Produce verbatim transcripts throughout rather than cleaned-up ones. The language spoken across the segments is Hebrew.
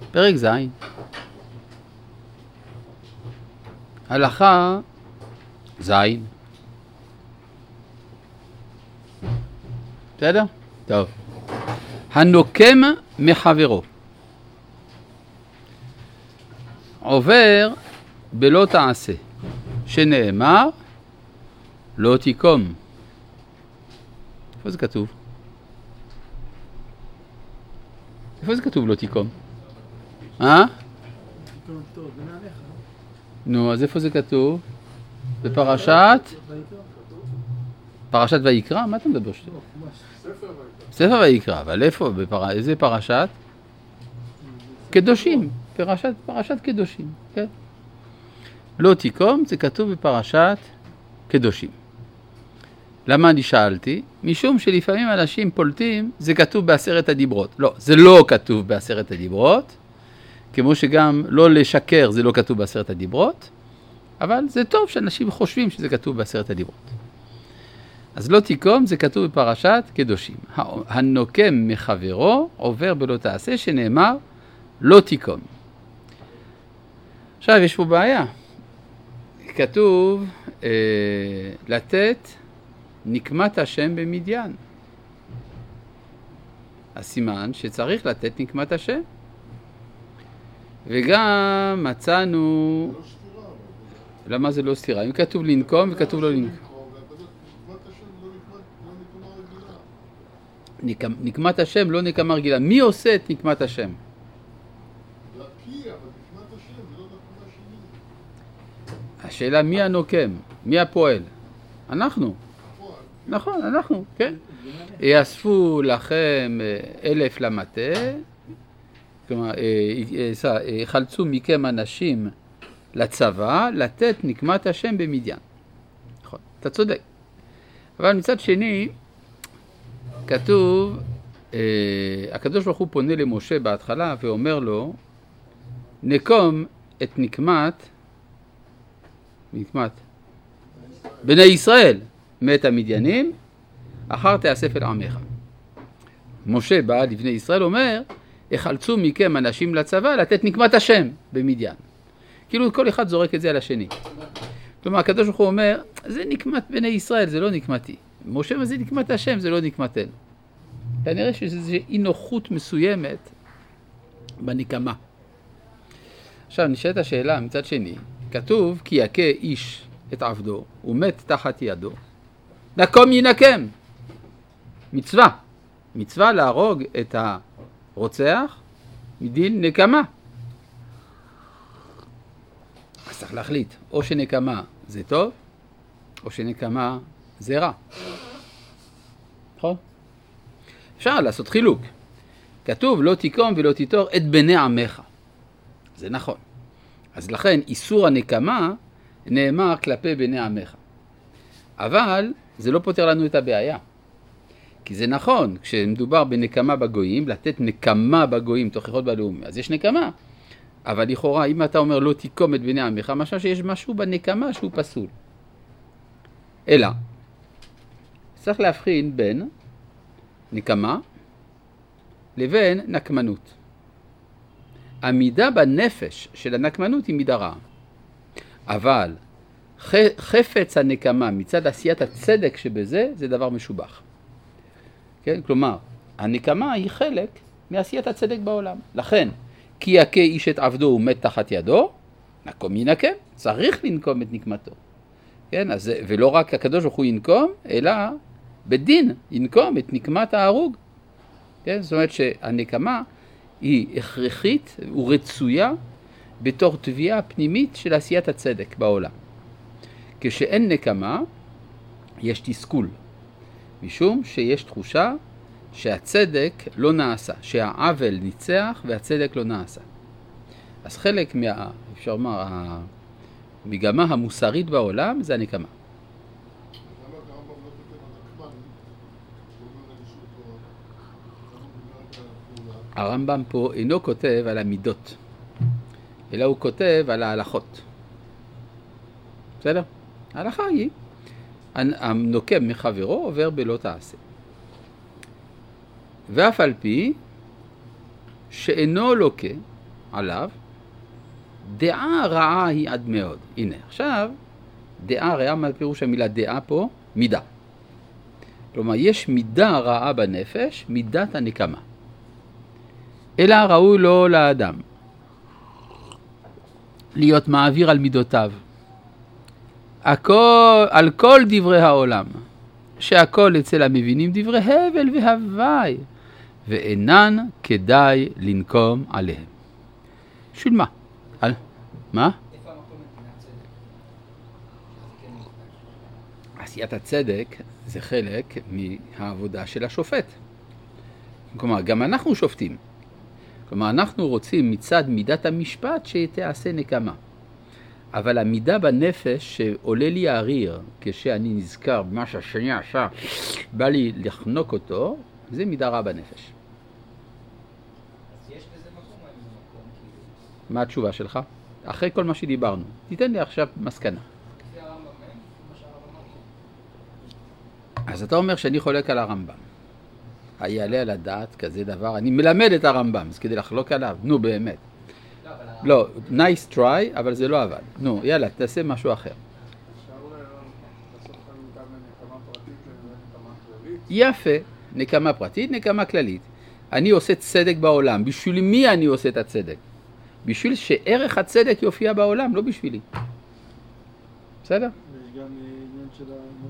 פרק ז'. הלכה ז'. בסדר? טוב. הנוקם מחברו. עובר בלא תעשה, שנאמר לא תיקום. איפה זה כתוב? איפה זה כתוב לא תיקום? אה? נו, אז איפה זה כתוב? בפרשת? פרשת ויקרא? מה אתה מדבר שטות? ספר ויקרא, אבל איפה? איזה פרשת? קדושים, פרשת, פרשת קדושים, כן? לא תיקום, זה כתוב בפרשת קדושים. למה אני שאלתי? משום שלפעמים אנשים פולטים, זה כתוב בעשרת הדיברות. לא, זה לא כתוב בעשרת הדיברות, כמו שגם לא לשקר זה לא כתוב בעשרת הדיברות, אבל זה טוב שאנשים חושבים שזה כתוב בעשרת הדיברות. אז לא תיקום זה כתוב בפרשת קדושים. הנוקם מחברו עובר בלא תעשה, שנאמר לא תיקום. עכשיו יש פה בעיה. כתוב אה, לתת נקמת השם במדיין. הסימן שצריך לתת נקמת השם. וגם מצאנו... למה זה לא סתירה? אם כתוב לנקום וכתוב לא לנקום. נקמת השם לא נקמה רגילה. מי עושה את נקמת השם? השאלה מי הנוקם? מי הפועל? אנחנו. נכון, אנחנו, כן. יאספו לכם אלף למטה, כלומר, חלצו מכם אנשים לצבא, לתת נקמת השם במדיין. נכון, אתה צודק. אבל מצד שני, כתוב, הקדוש ברוך הוא פונה למשה בהתחלה ואומר לו, נקום את נקמת, נקמת, בני ישראל, מת המדיינים, אחר תאסף אל עמך. משה בא לבני ישראל, אומר, החלצו מכם אנשים לצבא, לתת נקמת השם במדיין. כאילו כל אחד זורק את זה על השני. כלומר, הקדוש ברוך הוא אומר, זה נקמת בני ישראל, זה לא נקמתי. משה, מה זה נקמת השם, זה לא נקמתנו. כנראה שזה אי נוחות מסוימת בנקמה. עכשיו, נשאלת השאלה, מצד שני, כתוב, כי יכה איש את עבדו, הוא מת תחת ידו. נקום ינקם. מצווה. מצווה להרוג את הרוצח מדין נקמה. אז צריך להחליט, או שנקמה זה טוב, או שנקמה זה רע. נכון? אפשר לעשות חילוק. כתוב לא תיקום ולא תיטור את בני עמך. זה נכון. אז לכן איסור הנקמה נאמר כלפי בני עמך. אבל זה לא פותר לנו את הבעיה. כי זה נכון, כשמדובר בנקמה בגויים, לתת נקמה בגויים תוכחות בלאומי, אז יש נקמה. אבל לכאורה, אם אתה אומר לא תיקום את בני עמך, משהו שיש משהו בנקמה שהוא פסול. אלא, צריך להבחין בין נקמה לבין נקמנות. המידה בנפש של הנקמנות היא מידה רעה. אבל חפץ הנקמה מצד עשיית הצדק שבזה, זה דבר משובח. כן? כלומר, הנקמה היא חלק מעשיית הצדק בעולם. לכן, כי יכה איש את עבדו ומת תחת ידו, נקום ינקם, צריך לנקום את נקמתו. כן? אז, ולא רק הקדוש ברוך הוא ינקום, אלא בדין ינקום את נקמת ההרוג. כן? זאת אומרת שהנקמה היא הכרחית ורצויה בתור תביעה פנימית של עשיית הצדק בעולם. כשאין נקמה, יש תסכול. משום שיש תחושה שהצדק לא נעשה, שהעוול ניצח והצדק לא נעשה. אז חלק מה, אפשר לומר, המגמה המוסרית בעולם זה הנקמה. הרמב"ם פה אינו כותב על המידות, אלא הוא כותב על ההלכות. בסדר? ההלכה היא, הנוקם מחברו עובר בלא תעשה. ואף על פי שאינו לוקה, עליו, דעה רעה היא עד מאוד. הנה, עכשיו, דעה רעה, מה פירוש המילה דעה פה? מידה. כלומר, יש מידה רעה בנפש, מידת הנקמה. אלא ראוי לו לאדם להיות מעביר על מידותיו. הכל, על כל דברי העולם, שהכל אצל המבינים דברי הבל והווי, ואינן כדאי לנקום עליהם. בשביל מה? על... מה? איפה המקום נתינת צדק? עשיית הצדק זה חלק מהעבודה של השופט. כלומר, גם אנחנו שופטים. כלומר, אנחנו רוצים מצד מידת המשפט שתעשה נקמה. אבל המידה בנפש שעולה לי האריר, כשאני נזכר במה שהשני עשה, בא לי לחנוק אותו, זה מידה רעה בנפש. אז יש בזה מקום, או אין בזה מקום? כאילו... מה התשובה שלך? אחרי כל מה שדיברנו. תיתן לי עכשיו מסקנה. זה הרמב"ם, אין? מה שהרמב"ם אמר. אז אתה אומר שאני חולק על הרמב"ם. היעלה על הדעת כזה דבר, אני מלמד את הרמב"ם, אז כדי לחלוק עליו, נו באמת. לא, אבל... לא, nice try, אבל זה לא עבד. נו, יאללה, תעשה משהו אחר. אפשר לעשות חלוקה בין נקמה פרטית לנקמה כללית? יפה, נקמה פרטית, נקמה כללית. אני עושה צדק בעולם. בשביל מי אני עושה את הצדק? בשביל שערך הצדק יופיע בעולם, לא בשבילי. בסדר? ויש גם עניין של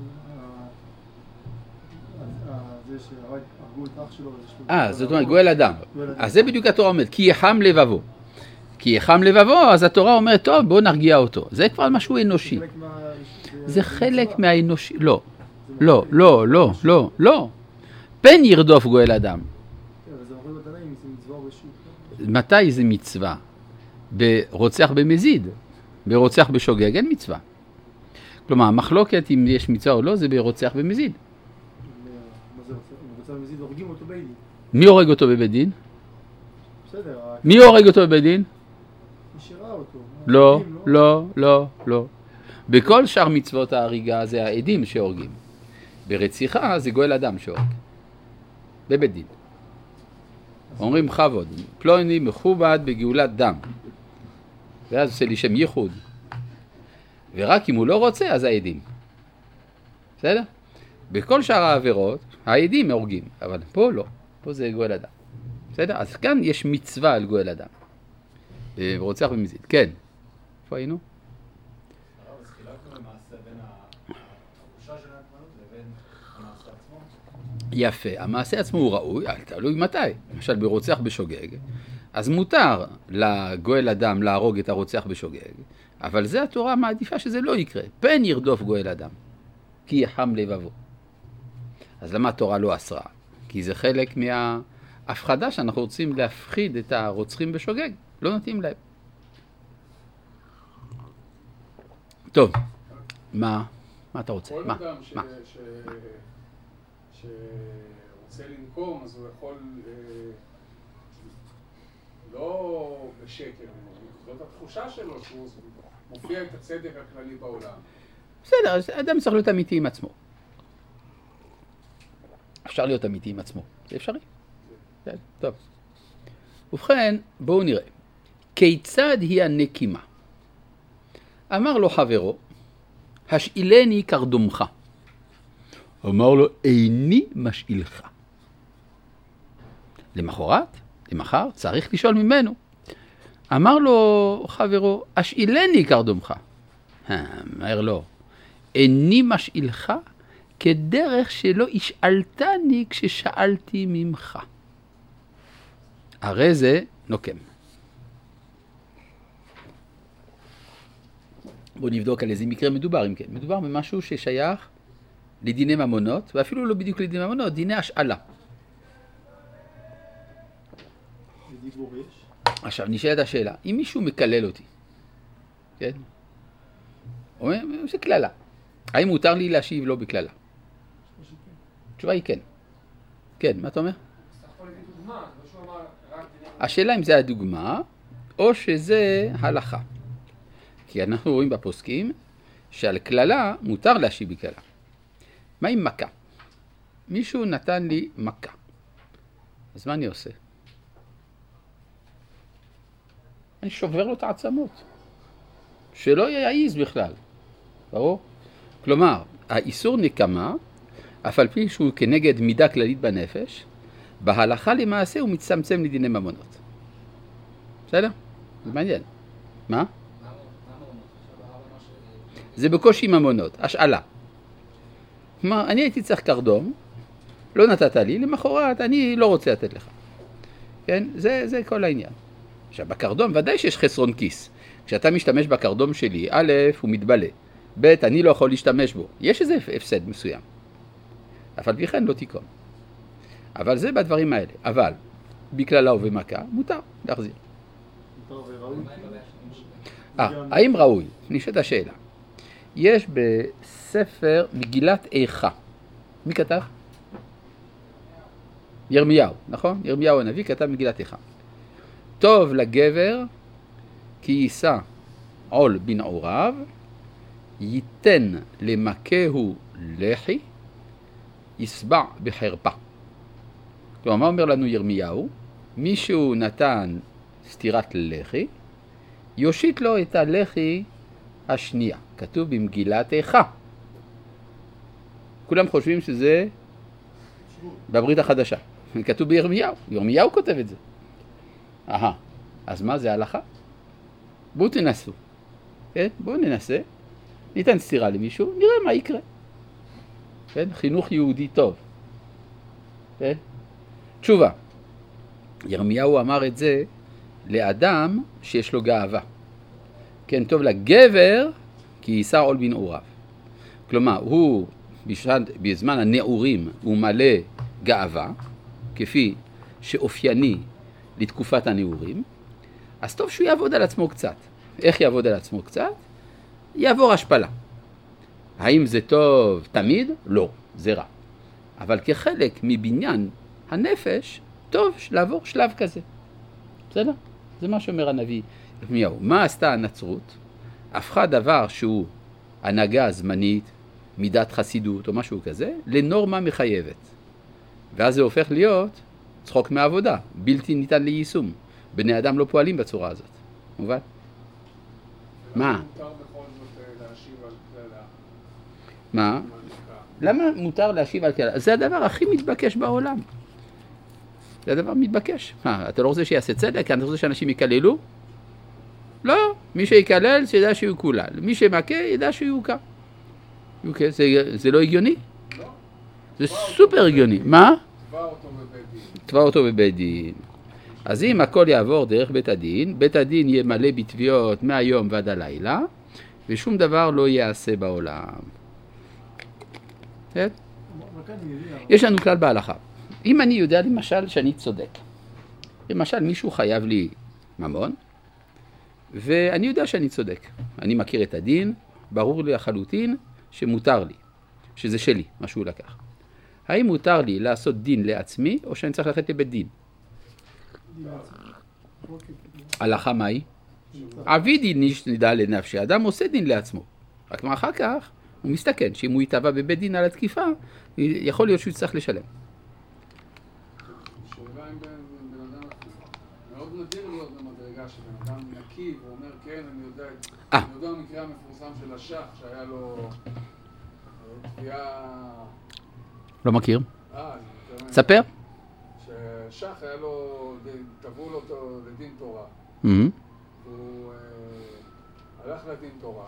זה שהרגו את אח שלו. אה, זאת אומרת, גואל אדם. אז זה בדיוק התורה אומרת, כי יחם לבבו. כי יחם לבבו, אז התורה אומרת, טוב, בואו נרגיע אותו. זה כבר משהו אנושי. זה חלק מהאנושי. לא, לא, לא, לא, לא, לא. פן ירדוף גואל אדם. מתי זה מצווה? ברוצח במזיד. ברוצח בשוגג אין מצווה. כלומר, המחלוקת אם יש מצווה או לא, זה ברוצח במזיד. במזיד הורגים אותו בבית דין. מי הורג אותו בבית דין? בסדר. מי הורג אותו בבית דין? מי שראה אותו. לא, לא, לא, לא. בכל שאר מצוות ההריגה זה העדים שהורגים. ברציחה זה גואל אדם שהורג. בבית דין. אומרים חבוד, פלוני מכובד בגאולת דם. ואז עושה לי שם ייחוד. ורק אם הוא לא רוצה, אז העדים. בסדר? בכל שאר העבירות, העדים הורגים, אבל פה לא. פה זה גואל אדם. בסדר? אז כאן יש מצווה על גואל אדם. ורוצח במזיד. כן. איפה היינו? אז חילקנו למעשה בין התחושה של הנקמנות לבין המעשה עצמו. יפה. המעשה עצמו הוא ראוי, תלוי מתי. למשל ברוצח בשוגג, אז מותר לגואל אדם להרוג את הרוצח בשוגג, אבל זה התורה מעדיפה שזה לא יקרה. פן ירדוף גואל אדם, כי יחם לבבו. אז למה התורה לא אסרה? כי זה חלק מההפחדה שאנחנו רוצים להפחיד את הרוצחים בשוגג. לא נתאים להם. טוב, מה? מה אתה רוצה? כל מה? אדם ש- מה? ש- שרוצה לנקום, אז הוא יכול אה, לא בשקר, זאת התחושה שלו שהוא מופיע את הצדק הכללי בעולם. בסדר, אז אדם צריך להיות אמיתי עם עצמו. אפשר להיות אמיתי עם עצמו. זה אפשרי. כן, טוב. ובכן, בואו נראה. כיצד היא הנקימה? אמר לו חברו, השאילני קרדומך. אמר לו, איני משאילך. למחרת, למחר, צריך לשאול ממנו. אמר לו חברו, השאילני קרדומך. אמר לו, איני משאילך כדרך שלא השאלתני כששאלתי ממך. הרי זה נוקם. בואו נבדוק על איזה מקרה מדובר, אם כן. מדובר במשהו ששייך לדיני ממונות, ואפילו לא בדיוק לדיני ממונות, דיני השאלה. לדיבור יש. עכשיו, נשאלת השאלה, אם מישהו מקלל אותי, כן? אומר, זה כללה. האם מותר לי להשיב לא בכללה? התשובה היא כן. כן, מה אתה אומר? השאלה אם זה הדוגמה, או שזה הלכה. כי אנחנו רואים בפוסקים שעל כללה מותר להשיב בכללה. מה עם מכה? מישהו נתן לי מכה. אז מה אני עושה? אני שובר לו את העצמות. שלא יעיז בכלל. ברור? כלומר, האיסור נקמה, אף על פי שהוא כנגד מידה כללית בנפש, בהלכה למעשה הוא מצטמצם לדיני ממונות. בסדר? זה מעניין. מה? זה בקושי ממונות, השאלה. כלומר, אני הייתי צריך קרדום, לא נתת לי, למחרת אני לא רוצה לתת לך. כן? זה, זה כל העניין. עכשיו, בקרדום ודאי שיש חסרון כיס. כשאתה משתמש בקרדום שלי, א', הוא מתבלה. ב', אני לא יכול להשתמש בו. יש איזה הפסד מסוים. אבל בכן לא תיקום. אבל זה בדברים האלה. אבל, בכללה ובמכה, מותר להחזיר. מותר וראוי? אה, האם ראוי? נשאלת השאלה. יש בספר מגילת איכה. מי כתב? ירמיהו, נכון? ירמיהו הנביא כתב מגילת איכה. טוב לגבר כי יישא עול בנעוריו, ייתן למכהו לחי, יסבע בחרפה. כלומר, מה אומר לנו ירמיהו? מישהו נתן סתירת לחי, יושיט לו את הלחי השנייה. כתוב במגילת איכה. כולם חושבים שזה בברית החדשה. כתוב בירמיהו. ירמיהו כותב את זה. אהה. אז מה זה הלכה? בואו תנסו. כן? בואו ננסה. ניתן סתירה למישהו, נראה מה יקרה. כן? חינוך יהודי טוב. כן? תשובה. ירמיהו אמר את זה לאדם שיש לו גאווה. כן, טוב לגבר כי יישא עול בנעוריו. כלומר, הוא בשד, בזמן הנעורים הוא מלא גאווה, כפי שאופייני לתקופת הנעורים, אז טוב שהוא יעבוד על עצמו קצת. איך יעבוד על עצמו קצת? יעבור השפלה. האם זה טוב תמיד? לא, זה רע. אבל כחלק מבניין הנפש, טוב לעבור שלב כזה. בסדר? זה מה שאומר הנביא ירמיהו. מה עשתה הנצרות? הפכה דבר שהוא הנהגה זמנית, מידת חסידות או משהו כזה, לנורמה מחייבת. ואז זה הופך להיות צחוק מהעבודה, בלתי ניתן ליישום. בני אדם לא פועלים בצורה הזאת. מובן? מה? מותר בכל זאת להשיב על כללה. מה? למה מותר להשיב על כללה? זה הדבר הכי מתבקש בעולם. זה הדבר מתבקש. מה, אתה לא רוצה שיעשה צדק? אתה רוצה שאנשים יקללו? לא. מי שיקלל, שידע שהוא קולל. מי שמכה, ידע שהוא יוקע. יוקע. זה, זה לא הגיוני? לא. זה סופר הגיוני. מה? תבע אותו בבית דין. תבע אותו בבית דין. אז אם הכל יעבור דרך בית הדין, בית הדין יהיה מלא בתביעות מהיום ועד הלילה, ושום דבר לא יעשה בעולם. כן? יש לנו כלל בהלכה. אם אני יודע למשל שאני צודק, למשל מישהו חייב לי ממון, ואני יודע שאני צודק. אני מכיר את הדין, ברור לי לחלוטין שמותר לי, שזה שלי, מה שהוא לקח. האם מותר לי לעשות דין לעצמי, או שאני צריך ללכת לבית דין? הלכה מהי? אבי דין נדע לנפשי, אדם עושה דין לעצמו. רק מה אחר כך, הוא מסתכן, שאם הוא יתבע בבית דין על התקיפה, יכול להיות שהוא יצטרך לשלם. שאלה אם בן אדם מאוד נדיר להיות במדרגה שבן אדם נקי ואומר כן, אני יודע, אני יודע המקרה המפורסם של השח שהיה לו תביעה... לא מכיר. אה, ספר. ששח היה לו, תבעו לו אותו לדין תורה. הוא הלך לדין תורה.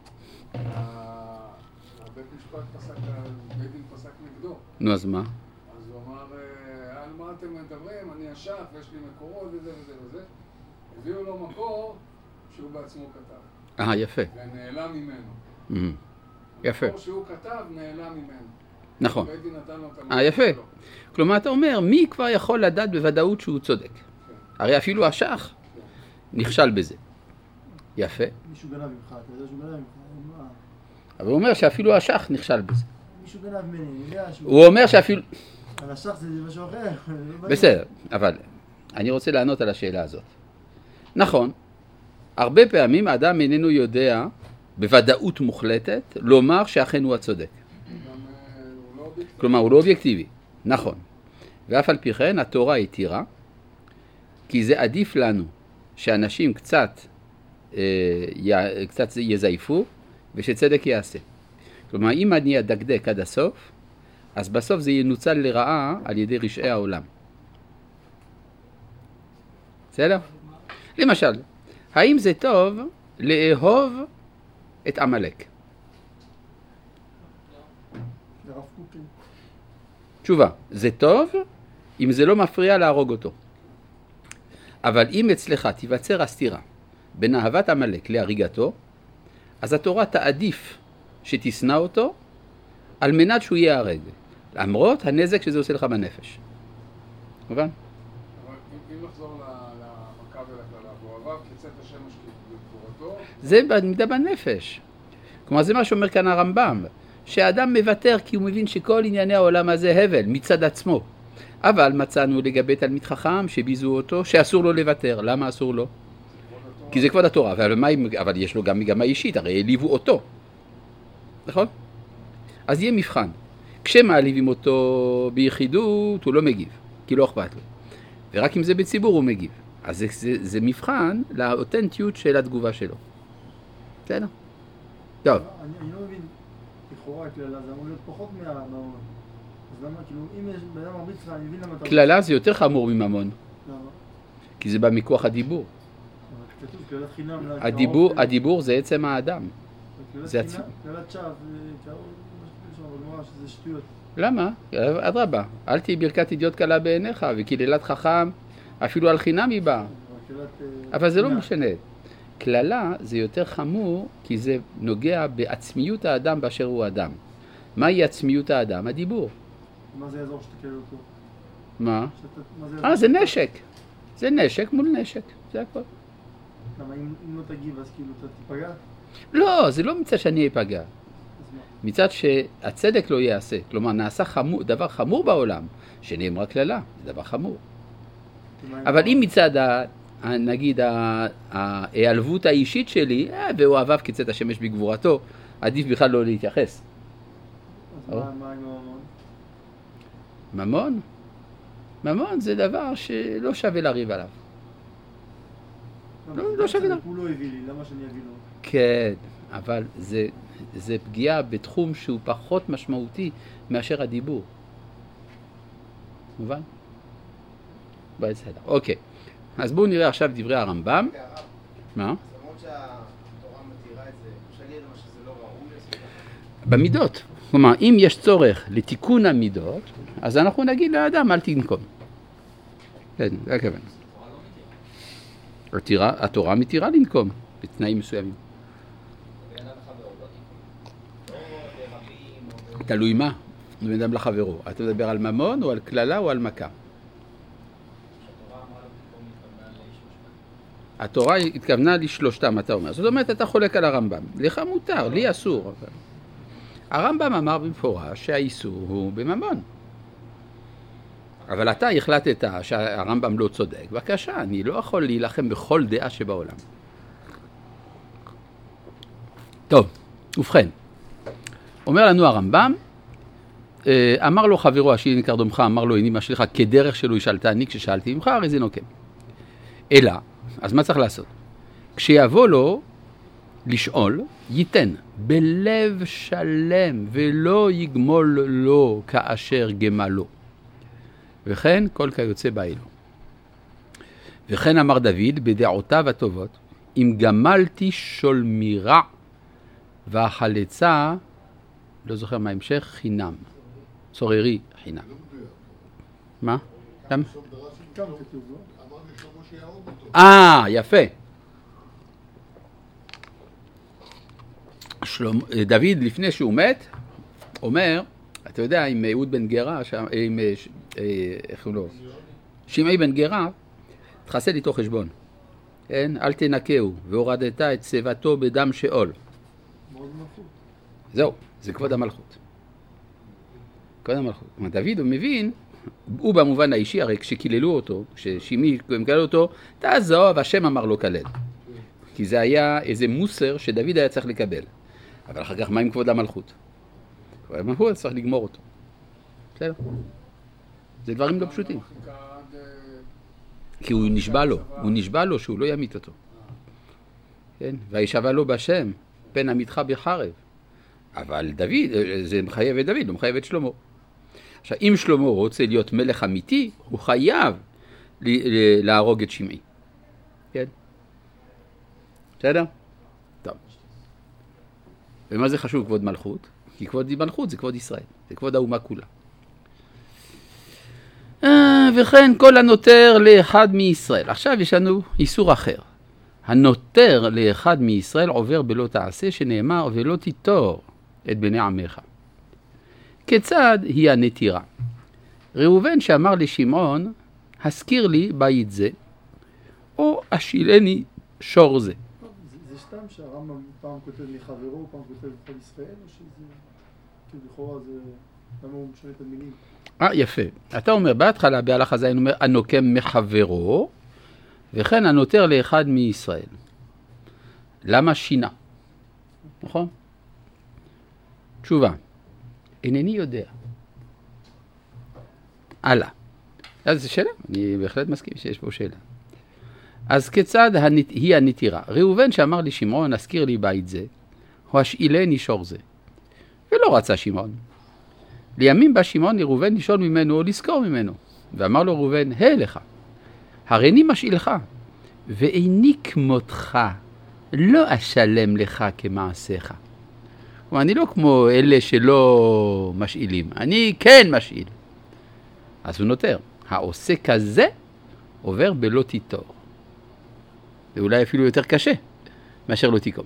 הבית משפט פסק, בית דין פסק נגדו. נו, אז מה? אז הוא אמר, על מה אתם מדברים? אני השח ויש לי מקורות וזה וזה וזה. הביאו לו מקור שהוא בעצמו כתב. אה, יפה. ונעלם ממנו. יפה. המקור שהוא כתב נעלם ממנו. נכון. בית דין נתן לו את המקור. אה, יפה. כלומר, אתה אומר, מי כבר יכול לדעת בוודאות שהוא צודק? הרי אפילו השח נכשל בזה. יפה. מישהו גנב ממך, אתה יודע שהוא גנב ממך. אבל הוא אומר שאפילו השח נכשל בזה. מישהו גנב ממני, אני יודע שהוא... הוא אומר שאפילו... על השח זה משהו אחר. בסדר, אבל אני רוצה לענות על השאלה הזאת. נכון, הרבה פעמים האדם איננו יודע בוודאות מוחלטת לומר שאכן הוא הצודק. כלומר, הוא לא אובייקטיבי. נכון. ואף על פי כן, התורה התירה, כי זה עדיף לנו שאנשים קצת, אה, י, קצת יזייפו ושצדק יעשה. כלומר, אם אני אדקדק עד הסוף, אז בסוף זה ינוצל לרעה על ידי רשעי העולם. בסדר? למשל, האם זה טוב לאהוב את עמלק? תשובה, זה טוב אם זה לא מפריע להרוג אותו. אבל אם אצלך תיווצר הסתירה בין אהבת עמלק להריגתו, אז התורה תעדיף שתשנא אותו על מנת שהוא ייהרג, למרות הנזק שזה עושה לך בנפש. מובן? אבל אם- אם נחזור ל- למכה ולכללה, ואוהביו כצאת השמש בגבורתו, זה במידה בנפש. כלומר, זה מה שאומר כאן הרמב"ם, שהאדם מוותר כי הוא מבין שכל ענייני העולם הזה הבל מצד עצמו. אבל מצאנו לגבי תלמיד חכם שביזו אותו שאסור לו לוותר. למה אסור לו? כי זה כבוד התורה, אבל, מה, אם- אבל יש לו גם מגמה אישית, הרי העליבו אותו. נכון? אז יהיה מבחן. כשמעליבים אותו ביחידות, הוא לא מגיב, כי לא אכפת לו. ורק אם זה בציבור הוא מגיב. אז זה, זה, זה מבחן לאותנטיות של התגובה שלו. בסדר? טוב. אני אני לא מבין, לכאורה כללה, זה אמור להיות פחות מהמעון. אז למה, כאילו, אם יש בן אדם מרביץ לך, אני מבין למה אתה... כללה זה יותר חמור מממון, למה? כי זה בא מכוח הדיבור. אבל כתוב כללת חינם... לא- הדיבור, קרוב, הדיבור זה עצם האדם. כללת זה חינם, עצ- כללת שווא, זה קרוב, מה שכתוב שם, בגמרא, שזה שטויות. למה? אדרבה, אל תהי ברכת אידיוט קלה בעיניך, וקללת חכם אפילו על חינם היא באה. אבל כללת, אה, אבל זה לא חינם. משנה. כללה זה יותר חמור כי זה נוגע בעצמיות האדם באשר הוא אדם. מהי עצמיות האדם? הדיבור. מה זה יעזור שתקלל אותו? מה? שאתה- מה זה יעזור אה, זה שאתה- נשק. זה נשק מול נשק, זה הכל. למה אם אם לא תגיב אז כאילו אתה תיפגע? אז לא, זה לא מצד שאני אפגע. מה? מצד שהצדק לא יעשה. כלומר, נעשה חמור, דבר חמור בעולם, שנאמרה כללה, זה דבר חמור. ומה אבל אם מצד, ה, ה, נגיד, ה- ההיעלבות האישית שלי, אה, ואוהביו כצאת השמש בגבורתו, עדיף בכלל לא להתייחס. אז מה- מה עם הממון? ממון? ממון זה דבר שלא שווה לריב עליו. למה? לא, זה לא שווה צדיק, לו. הוא לא הביא לי, למה שאני אביא לו? כן, אבל זה, זה פגיעה בתחום שהוא פחות משמעותי מאשר הדיבור. מובן? בסדר, אוקיי. אז בואו נראה עכשיו דברי הרמב"ם. מה? למרות שהתורה מתירה את זה, אפשר להגיד למה שזה לא ראוי לעשות ככה? במידות. כלומר, אם יש צורך לתיקון המידות, אז אנחנו נגיד לאדם אל תנקום. כן, זה הכוון. התורה, התורה מתירה לנקום בתנאים מסוימים. ואין לך ועוד לא לרבים או... תלוי מה, בן אדם לחברו. אתה מדבר על ממון או על כללה או על מכה? שהתורה אמרה לו פתאום התכוונה לאיש משפט. התורה התכוונה לשלושתם, אתה אומר. זאת אומרת, אתה חולק על הרמב"ם. לך מותר, לי אסור. אבל... הרמב"ם אמר במפורש שהאיסור הוא בממון. אבל אתה החלטת שהרמב"ם לא צודק. בבקשה, אני לא יכול להילחם בכל דעה שבעולם. טוב, ובכן. אומר לנו הרמב"ם, אמר לו חברו, השאיל קרדומך, אמר לו, הנה אמא שלך, כדרך שלו ישאלתני, כששאלתי ממך, הרי זה נוקם. אלא, אז מה צריך לעשות? כשיבוא לו לשאול, ייתן בלב שלם, ולא יגמול לו כאשר גמלו. וכן, כל כיוצא באלו. וכן אמר דוד, בדעותיו הטובות, אם גמלתי שולמירה, והחלצה, לא זוכר מה המשך, חינם. צוררי חינם. מה? למה? כמה כתוב, לא? אה, יפה. שלום, דוד לפני שהוא מת, אומר, אתה יודע, עם אהוד בן גרה, שם, עם, איך הוא לא? שמעי בן גרה, תחסד איתו חשבון. כן? אל תנקהו, והורדת את צבתו בדם שאול. מאוד מלכות. זהו, זה כבוד המלכות. כבוד המלכות. כלומר, דוד הוא מבין, הוא במובן האישי, הרי כשקיללו אותו, כששימי קיללו אותו, תעזוב, השם אמר לו כלל. כי זה היה איזה מוסר שדוד היה צריך לקבל. אבל אחר כך מה עם כבוד המלכות? כבוד המלכות צריך לגמור אותו. בסדר? זה דברים לא פשוטים. חיכה עד, אה, כי הוא נשבע לו, הוא נשבע לו שהוא לא ימית אותו. כן? וישבע לו בשם, פן עמיתך בחרב. אבל דוד, זה מחייב את דוד, לא מחייב את שלמה. עכשיו, אם שלמה רוצה להיות מלך אמיתי, הוא חייב להרוג את שמעי. כן? בסדר? טוב. ומה זה חשוב כבוד מלכות? כי כבוד מלכות זה כבוד ישראל, זה כבוד האומה כולה. וכן כל הנותר לאחד מישראל. עכשיו יש לנו איסור אחר. הנותר לאחד מישראל עובר בלא תעשה, שנאמר ולא תיטור את בני עמך. כיצד היא הנטירה? ראובן שאמר לשמעון, הזכיר לי בית זה, או אשילני שור זה. זה סתם שהרמב"ם פעם כותב מחברו, פעם כותב כל ישראל, או שזה, כאילו לכאורה זה, למה הוא משנה את המילים? אה, יפה. אתה אומר, בהתחלה בהלכה זין אומר, הנוקם מחברו, וכן הנותר לאחד מישראל. למה שינה? נכון? תשובה. אינני יודע. הלאה. אז זו שאלה, אני בהחלט מסכים שיש פה שאלה. אז כיצד הנת... היא הנטירה? ראובן שאמר לי שמעון, הזכיר לי בית זה, הוא השאילני שור זה. ולא רצה שמעון. לימים בא שמעון לראובן לשאול ממנו או לזכור ממנו. ואמר לו ראובן, היי לך, הריני משאילך, ואיני כמותך, לא אשלם לך כמעשיך. כלומר, אני לא כמו אלה שלא משאילים, אני כן משאיל. אז הוא נותר, העושה כזה עובר בלא תיטור. זה אולי אפילו יותר קשה מאשר לא תיקום.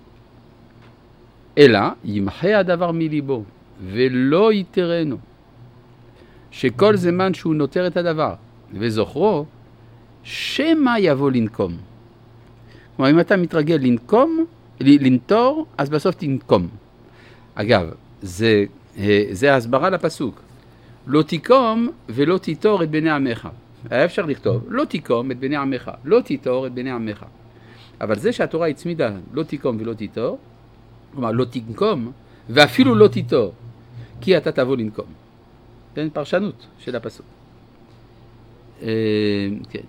אלא ימחה הדבר מליבו ולא יתרנו, שכל זמן שהוא נותר את הדבר וזוכרו, שמה יבוא לנקום. כלומר, אם אתה מתרגל לנקום, לנטור, אז בסוף תנקום. אגב, זה, זה ההסברה לפסוק. לא תיקום ולא תיטור את בני עמך. היה אפשר לכתוב, לא תיקום את בני עמך, לא תיטור את בני עמך. אבל זה שהתורה הצמידה לא תיקום ולא תיטור, כלומר לא תנקום ואפילו לא תיטור, כי אתה תבוא לנקום. כן, פרשנות של הפסוק. אה, כן.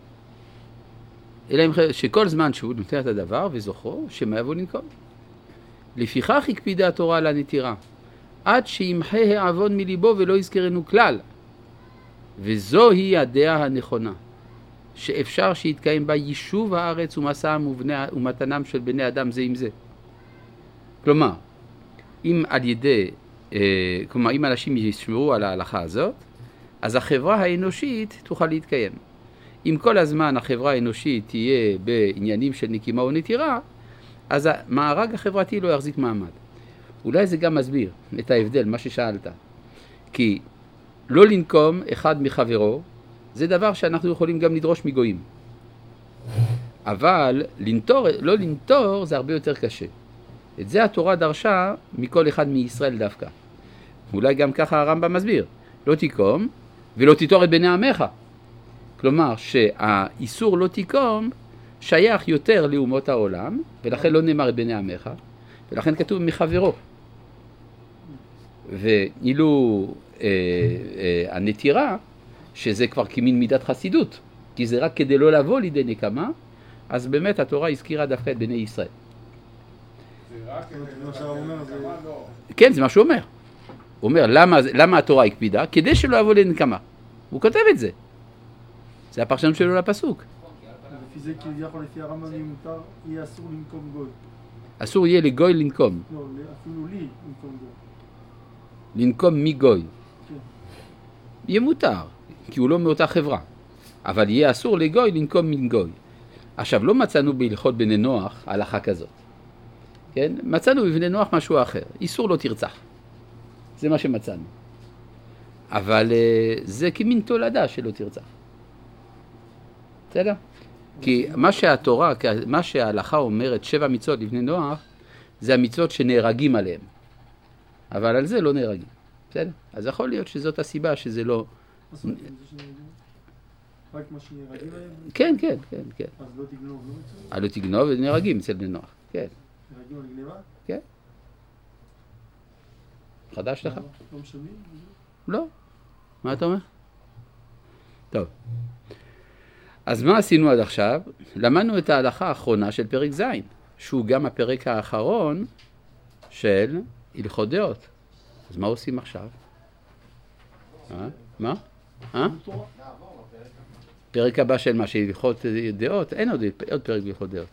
אלא שכל זמן שהוא נותן את הדבר וזוכרו, שמה יבוא לנקום. לפיכך הקפידה התורה על הנטירה, עד שימחה העוון מליבו ולא יזכרנו כלל. וזוהי הדעה הנכונה, שאפשר שיתקיים בה יישוב הארץ ומסעם ומתנם של בני אדם זה עם זה. כלומר, אם על ידי, אה, כלומר, אם אנשים ישמרו על ההלכה הזאת, אז החברה האנושית תוכל להתקיים. אם כל הזמן החברה האנושית תהיה בעניינים של נקימה או נטירה, אז המארג החברתי לא יחזיק מעמד. אולי זה גם מסביר את ההבדל, מה ששאלת. כי לא לנקום אחד מחברו, זה דבר שאנחנו יכולים גם לדרוש מגויים. אבל לנטור, לא לנטור זה הרבה יותר קשה. את זה התורה דרשה מכל אחד מישראל דווקא. אולי גם ככה הרמב"ם מסביר. לא תיקום ולא תיטור את בני עמך. כלומר שהאיסור לא תיקום שייך יותר לאומות העולם, ולכן לא נאמר את בני עמך, ולכן כתוב מחברו. ואילו אה, אה, הנטירה, שזה כבר כמין מידת חסידות, כי זה רק כדי לא לבוא לידי נקמה, אז באמת התורה הזכירה דווקא את בני ישראל. זה רק כדי לא לבוא נקמה, לא. כן, זה מה שהוא אומר. הוא אומר, למה, למה התורה הקפידה? כדי שלא יבוא לנקמה. הוא כותב את זה. זה הפרשנות שלו לפסוק. לפי זה כביכול לפי הרמב"ם אם מותר, יהיה אסור לנקום גוי. אסור יהיה לגוי לנקום. לא, אפילו לי לנקום גוי. לנקום מגוי. כן. יהיה מותר, כי הוא לא מאותה חברה. אבל יהיה אסור לגוי לנקום מגוי. עכשיו, לא מצאנו בהלכות בני נוח הלכה כזאת. כן? מצאנו בבני נוח משהו אחר. איסור לא תרצח. זה מה שמצאנו. אבל זה כמין תולדה שלא תרצח. בסדר? כי מה שהתורה, מה שההלכה אומרת, שבע מצוות לבני נוח, זה המצוות שנהרגים עליהם. אבל על זה לא נהרגים. בסדר? אז יכול להיות שזאת הסיבה שזה לא... רק מה שנהרגים עליהם? כן, כן, כן, כן. אז לא תגנוב, לא מצוות? לא תגנוב ונהרגים אצל בני נוח. כן. נהרגים על גניבה? כן. חדש לך? לא משלמים? לא. מה אתה אומר? טוב. אז מה עשינו עד עכשיו? למדנו את ההלכה האחרונה של פרק ז', שהוא גם הפרק האחרון של הלכות דעות. אז מה עושים עכשיו? אה? מה? אה? פרק הבא של מה? של הלכות דעות? אין עוד, עוד פרק בהלכות דעות.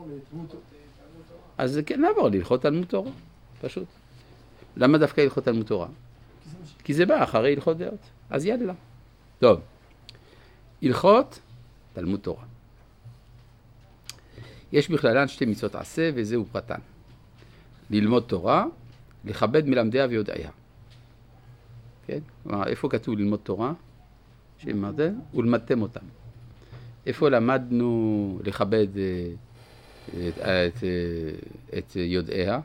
אז כן, נעבור להלכות תלמוד תורה, פשוט. למה דווקא הלכות תלמוד תורה? כי זה בא אחרי הלכות דעות. אז יאללה. טוב. הלכות תלמוד תורה. יש בכללן שתי מצוות עשה וזהו פרטן. ללמוד תורה, לכבד מלמדיה ויודעיה. כן? כלומר, איפה כתוב ללמוד תורה? שאמרתם? ולמדתם אותם. איפה למדנו לכבד את, את, את יודעיה?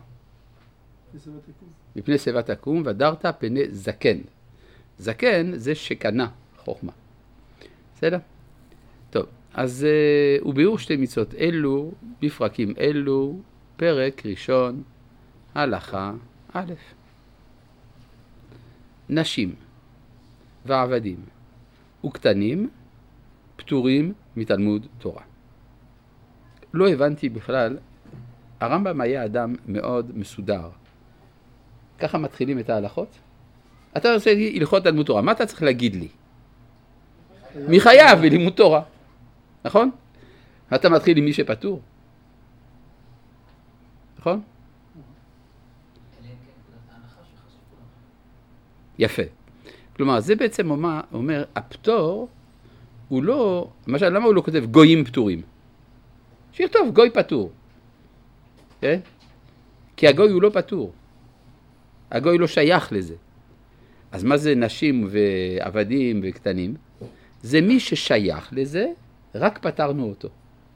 מפני שיבה תקום ודרת פני זקן. זקן זה שקנה חוכמה. בסדר? טוב, אז uh, הוא ביאור שתי מצוות אלו, בפרקים אלו, פרק ראשון, הלכה א'. נשים ועבדים וקטנים פטורים מתלמוד תורה. לא הבנתי בכלל, הרמב"ם היה אדם מאוד מסודר. ככה מתחילים את ההלכות? אתה רוצה להגיד הלכות תלמוד תורה, מה אתה צריך להגיד לי? מי חייב בלימוד תורה, נכון? אתה מתחיל עם מי שפטור, נכון? יפה. כלומר, זה בעצם אומר, אומר הפטור הוא לא, למשל, למה הוא לא כותב גויים פטורים? שיכתוב גוי פטור. כן? כי הגוי הוא לא פטור. הגוי לא שייך לזה. אז מה זה נשים ועבדים וקטנים? זה מי ששייך לזה, רק פטרנו אותו.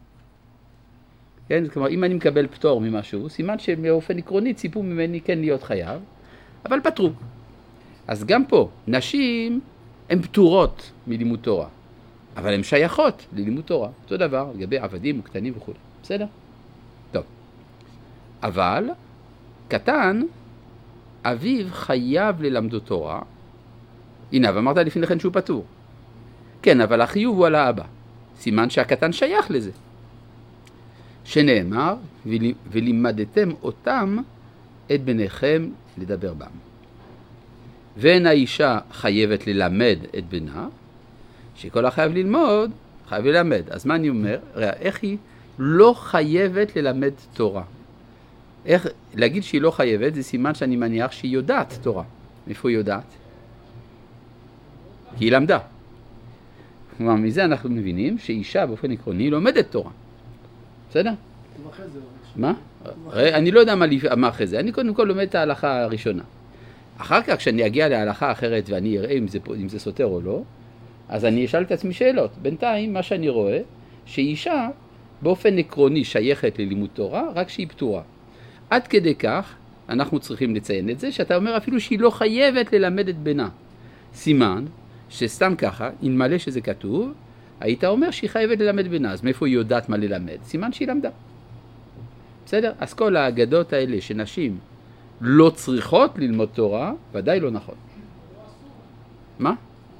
כן? כלומר, אם אני מקבל פטור ממשהו, סימן שבאופן עקרוני ציפו ממני כן להיות חייב, אבל פטרו. אז גם פה, נשים הן פטורות מלימוד תורה, אבל הן שייכות ללימוד תורה. אותו דבר, לגבי עבדים וקטנים וכו'. בסדר? טוב. אבל, קטן, אביו חייב ללמדו תורה. הנה, ואמרת לפני כן שהוא פטור. כן, אבל החיוב הוא על האבא. סימן שהקטן שייך לזה. שנאמר, ולימדתם אותם את בניכם לדבר בם. ואין האישה חייבת ללמד את בנה, שכל החייב ללמוד, חייב ללמד. אז מה אני אומר? ראה, איך היא לא חייבת ללמד תורה? איך, להגיד שהיא לא חייבת, זה סימן שאני מניח שהיא יודעת תורה. איפה היא יודעת? כי היא למדה. כלומר, מזה אנחנו מבינים שאישה באופן עקרוני לומדת תורה. בסדר? מה? אני לא יודע מה אחרי זה. אני קודם כל לומד את ההלכה הראשונה. אחר כך, כשאני אגיע להלכה אחרת ואני אראה אם זה, אם זה סותר או לא, אז אני אשאל את עצמי שאלות. בינתיים, מה שאני רואה, שאישה באופן עקרוני שייכת ללימוד תורה, רק שהיא פטורה. עד כדי כך, אנחנו צריכים לציין את זה, שאתה אומר אפילו שהיא לא חייבת ללמד את בנה. סימן, שסתם ככה, אם מלא שזה כתוב, היית אומר שהיא חייבת ללמד בנה. אז מאיפה היא יודעת מה ללמד? סימן שהיא למדה. בסדר? אז כל האגדות האלה שנשים לא צריכות ללמוד תורה, ודאי לא נכון. מה?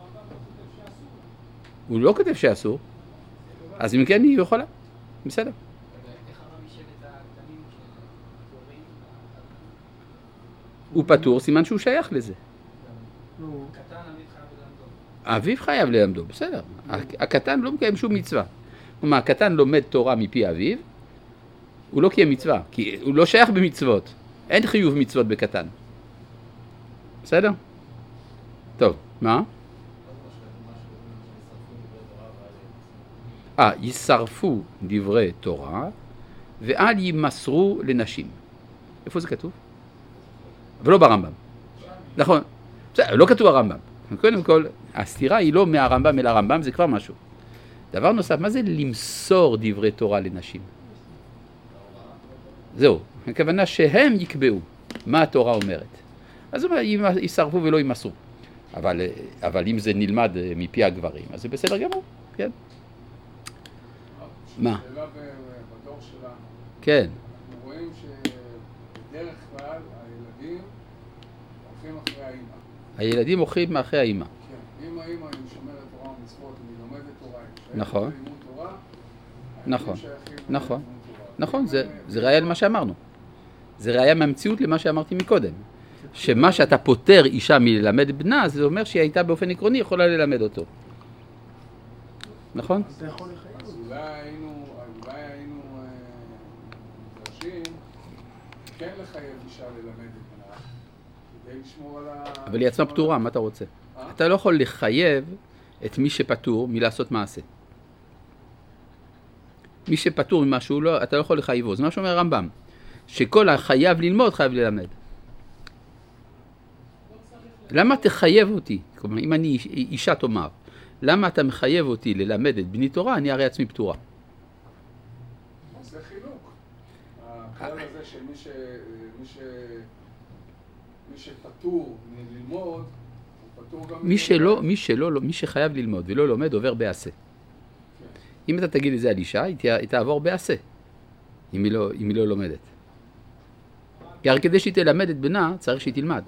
הוא לא כותב שאסור. אז אם כן היא יכולה. בסדר. הוא פטור, סימן שהוא שייך לזה. אביו חייב ללמדו, בסדר. הקטן לא מקיים שום מצווה. כלומר, הקטן לומד תורה מפי אביו, הוא לא קיים מצווה, כי הוא לא שייך במצוות. אין חיוב מצוות בקטן. בסדר? טוב, מה? אה, ישרפו דברי תורה, ואל ימסרו לנשים. איפה זה כתוב? אבל לא ברמב"ם. נכון. בסדר, לא כתוב הרמב"ם. קודם כל, הסתירה היא לא מהרמב"ם אל הרמב"ם, זה כבר משהו. דבר נוסף, מה זה למסור דברי תורה לנשים? זהו, הכוונה שהם יקבעו מה התורה אומרת. אז הוא אומר, ישרפו ולא ימסרו. אבל, אבל אם זה נלמד מפי הגברים, אז זה בסדר גמור, כן. מה? שאלה בדור שלנו. כן. אנחנו רואים שבדרך כלל הילדים הולכים אחרי האמא. הילדים הולכים אחרי האמא. כן. אם האמא היא שומרת תורה ומצוות, היא לומדת תורה, היא נכון. שייכת ללימוד תורה, נכון, שייכים נכון, ללימוד תורה. נכון, זה, זה ראיה למה שאמרנו. זה ראיה מהמציאות למה שאמרתי מקודם. שמה שאתה פותר אישה מללמד בנה, זה אומר שהיא הייתה באופן עקרוני יכולה ללמד אותו. נכון? אז אתה יכול לחייב. אז אולי היינו, אולי היינו אה, נדרשים כן לחייב אישה ללמד את בנה, כדי לשמור על ה... אבל היא עצמה פתורה, מה אתה רוצה? אה? אתה לא יכול לחייב את מי שפטור מלעשות מעשה. מי שפטור ממשהו, לא, אתה לא יכול לחייבו. זה מה שאומר הרמב"ם, שכל החייב ללמוד חייב ללמד. למה תחייב אותי? כלומר, אם אני אישה תאמר, למה אתה מחייב אותי ללמד את בני תורה? אני הרי עצמי פתורה. זה חילוק. הכלל הזה של מי ש... מי ש... מי שפטור מללמוד, הוא פטור גם... מי שלא, מי שלא, מי שחייב ללמוד ולא לומד עובר בעשה. אם אתה תגיד את זה על אישה, היא תעבור בעשה, אם היא לא, אם היא לא לומדת. כי הרי כדי שהיא תלמד את בנה, צריך שהיא תלמד.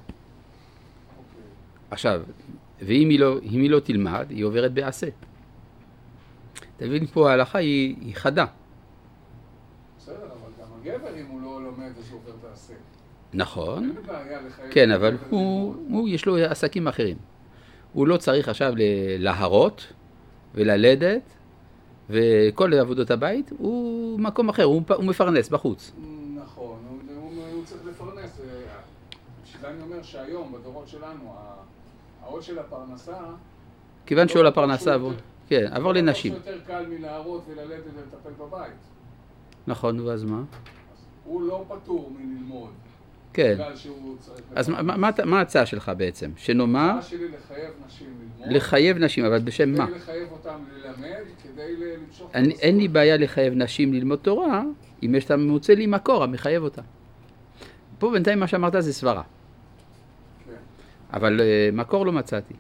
עכשיו, ואם היא לא, אם היא לא תלמד, היא עוברת בעשה. תבין פה ההלכה היא, היא חדה. בסדר, אבל גם הגבר, אם הוא לא לומד, אז הוא עובר בעשה. נכון. אין בעיה לחייב... כן, אבל הוא, הוא, יש לו עסקים אחרים. הוא לא צריך עכשיו להרות וללדת, וכל עבודות הבית הוא מקום אחר, הוא, הוא מפרנס בחוץ. נכון, הוא, הוא, הוא צריך לפרנס. בשביל אני אומר שהיום, בדורות שלנו, העוד של הפרנסה... כיוון שהוא לפרנסה, עבור, כן, עבור לא לנשים. יותר קל מלהרות וללדת ולטפל בבית. נכון, ואז מה? הוא לא פטור מללמוד. כן. בגלל שהוא צריך... אז מה, מה, מה ההצעה שלך בעצם? שנאמר... ההצעה שלי לחייב נשים ללמוד. לחייב נשים, אבל בשם מה? כדי לחייב אותם ללמד, כדי למשוך... אני, אין לי בעיה לחייב נשים ללמוד תורה, אם יש אתה מוצא לי מקור, המחייב אותה. פה בינתיים מה שאמרת זה סברה. כן. אבל uh, מקור לא מצאתי.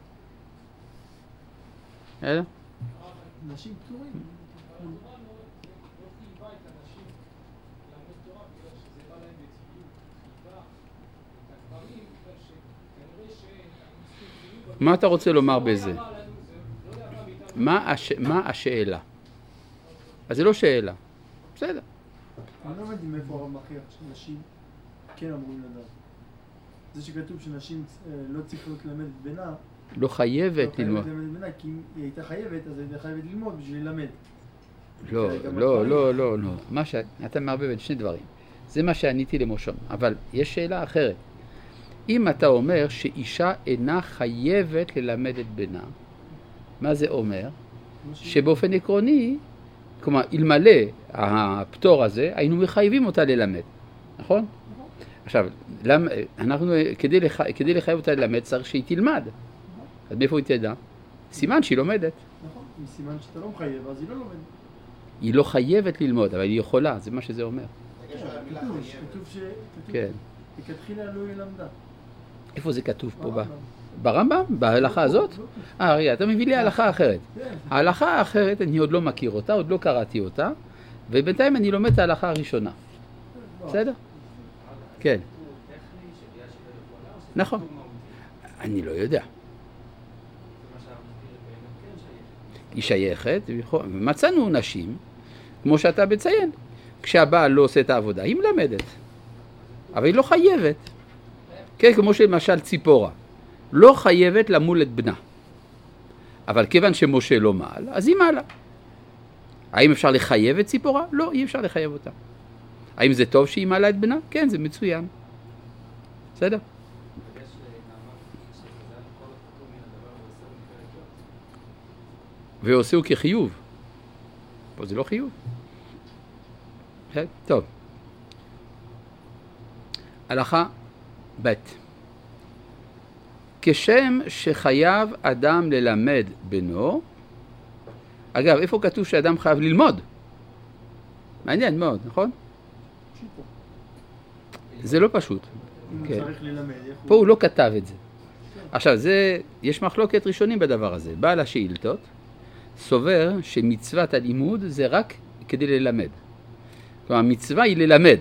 אלא? נשים פטורים. מה אתה רוצה לומר בזה? מה, הש... מה השאלה? אז זה לא שאלה. בסדר. אני לא מבין מאיפה הרב מכריח שנשים כן אמורים לדעת. זה שכתוב שנשים לא צריכות ללמד את בנה, לא חייבת ללמוד. לא חייבת ללמד את בנה, כי אם היא הייתה חייבת, אז היא הייתה חייבת ללמוד בשביל ללמד. לא, לא, לא, לא, לא. מה ש... אתה מערבב בין שני דברים. זה מה שעניתי למושון. אבל יש שאלה אחרת. אם אתה אומר שאישה אינה חייבת ללמד את בנה, מה זה אומר? שבאופן עקרוני, כלומר, אלמלא הפטור הזה, היינו מחייבים אותה ללמד. נכון? עכשיו, למה, אנחנו, כדי, לח... כדי לחייב אותה ללמד, צריך שהיא תלמד. אז מאיפה היא תדע? סימן שהיא לומדת. נכון, עם סימן שאתה לא מחייב, אז היא לא לומדת. היא לא חייבת ללמוד, אבל היא יכולה, זה מה שזה אומר. כתוב ש... כן. וכתחילה לא היא למדה. איפה זה כתוב פה? ברמב"ם? בהלכה הזאת? אה, רגע, אתה מביא לי הלכה אחרת. ההלכה האחרת, אני עוד לא מכיר אותה, עוד לא קראתי אותה, ובינתיים אני לומד את ההלכה הראשונה. בסדר? כן. נכון. אני לא יודע. היא שייכת, ומצאנו נשים, כמו שאתה מציין, כשהבעל לא עושה את העבודה, היא מלמדת. אבל היא לא חייבת. כן, כמו שלמשל ציפורה, לא חייבת למול את בנה. אבל כיוון שמשה לא מעל, אז היא מעלה. האם אפשר לחייב את ציפורה? לא, אי אפשר לחייב אותה. האם זה טוב שהיא מעלה את בנה? כן, זה מצוין. בסדר? ועושהו כחיוב. פה זה לא חיוב. טוב. הלכה ב' כשם שחייב אדם ללמד בנו, אגב, איפה כתוב שאדם חייב ללמוד? מעניין מאוד, נכון? זה לא פשוט. כן. פה הוא לא כתב את זה. עכשיו, זה, יש מחלוקת ראשונים בדבר הזה. בעל השאילתות סובר שמצוות הלימוד זה רק כדי ללמד. כלומר, המצווה היא ללמד.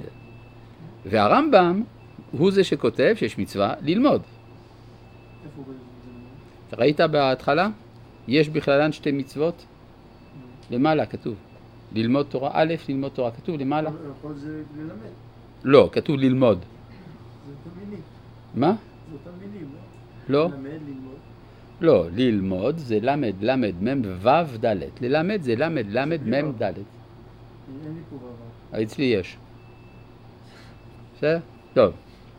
והרמב"ם הוא זה שכותב שיש מצווה ללמוד. ראית בהתחלה? יש בכללן שתי מצוות? למעלה כתוב. ללמוד תורה א', ללמוד תורה. כתוב למעלה? יכול זה ללמד. לא, כתוב ללמוד. זה אותם מילים. מה? זה אותם מילים, לא? ללמד, ללמוד. לא, ללמוד זה למד, למד, מם, וו, דלת. ללמד זה למד, למד, מם, דלת. אין לי פה בעבר. אצלי יש. בסדר? טוב.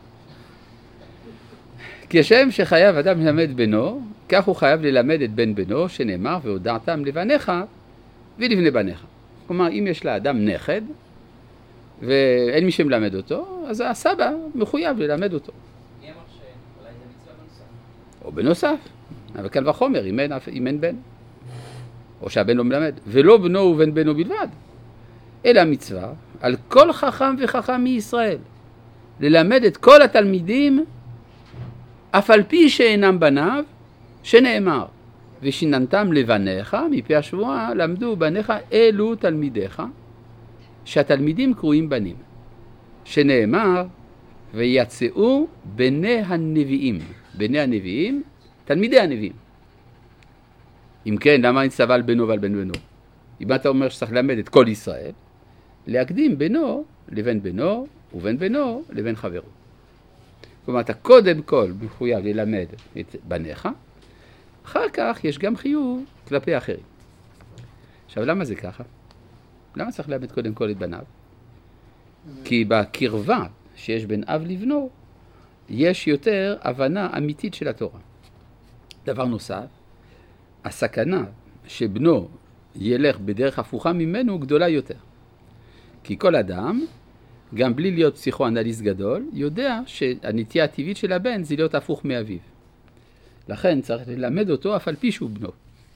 כשם שחייב אדם ללמד בנו, כך הוא חייב ללמד את בן בנו, שנאמר, והודעתם לבניך ולבני בניך. כלומר, אם יש לאדם נכד, ואין מי שמלמד אותו, אז הסבא מחויב ללמד אותו. מי אמר שאולי זה מצווה בנוסף? או בנוסף, אבל קל וחומר, אם אין, אם אין בן. או שהבן לא מלמד. ולא בנו ובן בנו בלבד. אלא מצווה על כל חכם וחכם מישראל. ללמד את כל התלמידים, אף על פי שאינם בניו, שנאמר, ושיננתם לבניך, מפי השבועה, למדו בניך אלו תלמידיך, שהתלמידים קרויים בנים. שנאמר, ויצאו בני הנביאים. בני הנביאים, תלמידי הנביאים. אם כן, למה נצטווה על בנו ועל בן בנו? אם אתה אומר שצריך ללמד את כל ישראל, להקדים בנו לבין בנו ובן בנו לבין חברו. כלומר, אתה קודם כל מחויב ללמד את בניך, אחר כך יש גם חיוב כלפי האחרים. עכשיו, למה זה ככה? למה צריך ללמד קודם כל את בניו? כי בקרבה שיש בין אב לבנו, יש יותר הבנה אמיתית של התורה. דבר נוסף, הסכנה שבנו ילך בדרך הפוכה ממנו גדולה יותר. כי כל אדם, גם בלי להיות פסיכואנליסט גדול, יודע שהנטייה הטבעית של הבן זה להיות הפוך מאביו. לכן צריך ללמד אותו אף על פי שהוא בנו.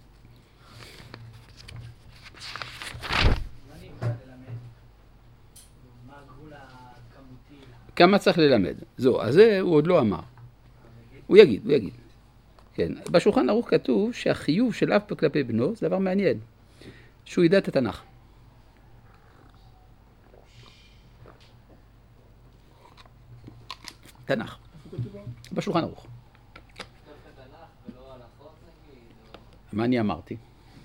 כמה צריך ללמד? זו, אז זה הוא עוד לא אמר. הוא יגיד, הוא יגיד. כן, בשולחן ערוך כתוב שהחיוב של אב כלפי בנו זה דבר מעניין. שהוא ידע את התנ"ך. תנ"ך. בשולחן ערוך. מה אני אמרתי?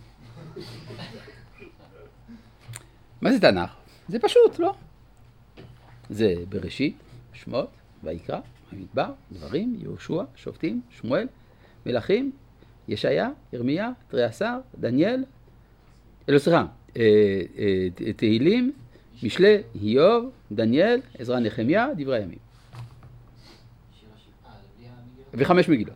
מה זה תנ"ך? זה פשוט, לא? זה בראשית, שמות, ויקרא, במדבר, דברים, יהושע, שופטים, שמואל, מלכים, ישעיה, ירמיה, תריעשר, דניאל, אלו סליחה, תהילים, משלי, איוב, דניאל, עזרא, נחמיה, דברי הימים. וחמש מגילות.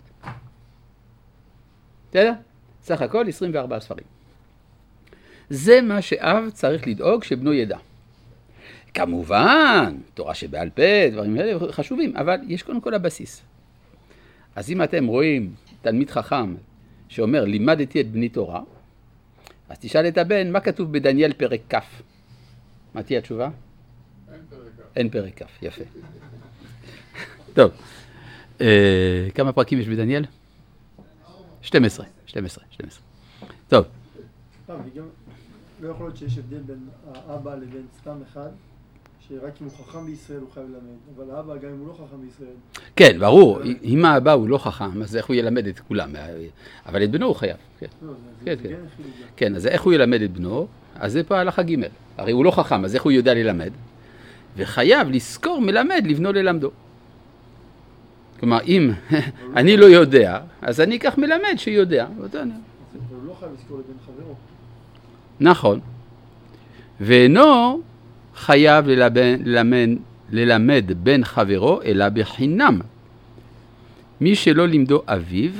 בסדר? סך הכל עשרים וארבעה ספרים. זה מה שאב צריך לדאוג שבנו ידע. כמובן, תורה שבעל פה, דברים האלה חשובים, אבל יש קודם כל הבסיס. אז אם אתם רואים תלמיד חכם שאומר, לימדתי את בני תורה, אז תשאל את הבן, מה כתוב בדניאל פרק כף? מה תהיה התשובה? אין פרק כף. אין פרק כף, יפה. טוב, אה, כמה פרקים יש בדניאל? שתים עשרה, שתים עשרה, שתים עשרה. טוב. וגם לא יכול להיות שיש הבדל בין האבא לבין סתם אחד, שרק אם הוא חכם בישראל הוא חייב ללמד, אבל האבא גם אם הוא לא חכם בישראל. כן, ברור, אם האבא הוא לא חכם, אז איך הוא ילמד את כולם? אבל את בנו הוא חייב. כן, כן, כן. כן, אז איך הוא ילמד את בנו? אז זה פה הלכה ג', הרי הוא לא חכם, אז איך הוא יודע ללמד? וחייב לזכור מלמד לבנו ללמדו. כלומר, אם אני לא יודע, אז אני אקח מלמד שיודע. אבל הוא לא חייב לזכור לבן חברו. נכון. ואינו חייב ללמד, ללמד בן חברו, אלא בחינם. מי שלא לימדו אביו,